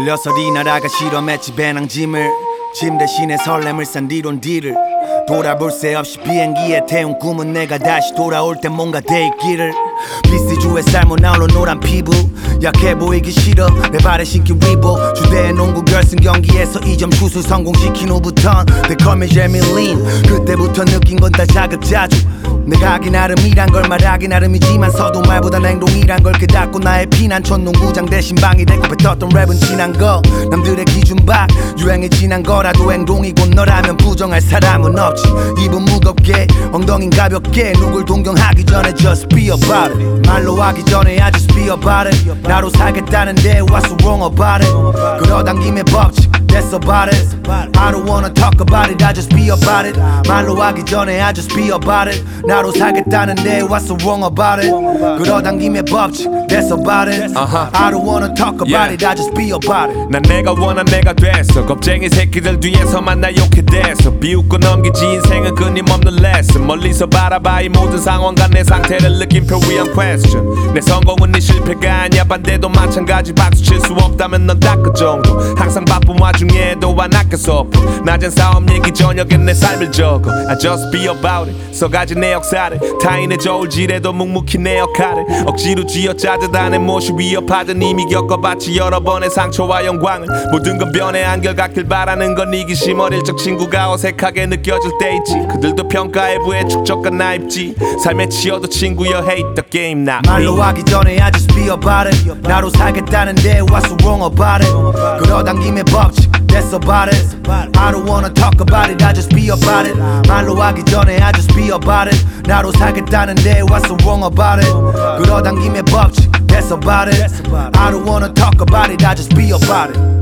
끌려서리 나라가 실험했지 배낭짐을 짐 대신에 설렘을 싼 뒤론 뒤를 돌아볼 새 없이 비행기에 태운 꿈은 내가 다시 돌아올 때 뭔가 돼 있기를 비스주의 삶은 아울러 노란 피부 약해 보이기 싫어 내 발에 신긴 리복 주대의 농구 결승 경기에서 2점 슛을 성공시킨 후부턴 They call me 제밀린 그때부터 느낀 건 다 자급자주 내가 하기 나름이란 걸 말하기 나름이지만서도 말보단 행동이란 걸 깨닫고 나의 피난처 농구장 대신 방이 되고 뱉었던 랩은 지난 거 남들의 기준 밖 유행이 지난 거라도 행동이고 너라면 부정할 사람은 없지 입은 무겁게 엉덩이는 가볍게 누굴 동경하기 전에 just be about it 말로 하기 전에 I just be about it 나로 살겠다는데 what's so wrong about it 끌어당김의 법칙 that's about it I don't wanna talk about it I just be about it 말로 하기 전에 I just be about it 나로 살겠다는데 what's so wrong about it 끌어당김의 법칙 that's about it I don't wanna talk about it I just be about it 난 내가 원한 내가 됐어 겁쟁이 새끼들 뒤에서만 나 욕해 대서 비웃고 넘기지 인생은 끊임없는 레슨 멀리서 바라봐 이 모든 상황과 내 상태를 느낌표 위한 question 내 성공은 네 실패가 아니야 반대도 마찬가지 박수 칠 수 없다면 넌 딱 그 정도 항상 바쁜 와중에도 안 아껴서 낮엔 싸움 얘기 저녁엔 내 삶을 적어 I just be about it 써가지 내 역사를 타인의 저울질에도 묵묵히 내 역할을 억지로 쥐어짜듯 안에 무엇이 위협하든 이미 겪어봤지 여러 번의 상처와 영광을 모든 건 변해 안결같길 바라는 건 이기심 어릴 적 친구가 어색하게 느껴질 때 있지 그들도 평가에 부해 축적한 나입지 삶에 치여도 친구여 hate the game not me 말로 하기 전에 I just be about it 나로 살겠다는데 what's so wrong about it 끌어당김의 법칙 that's about it I don't wanna talk about it I just be about it 말로 하기 전에 I just be about it 나로 살겠다는데 what's so wrong about it 끌어당김의 법칙 that's about it I don't wanna talk about it I just be about it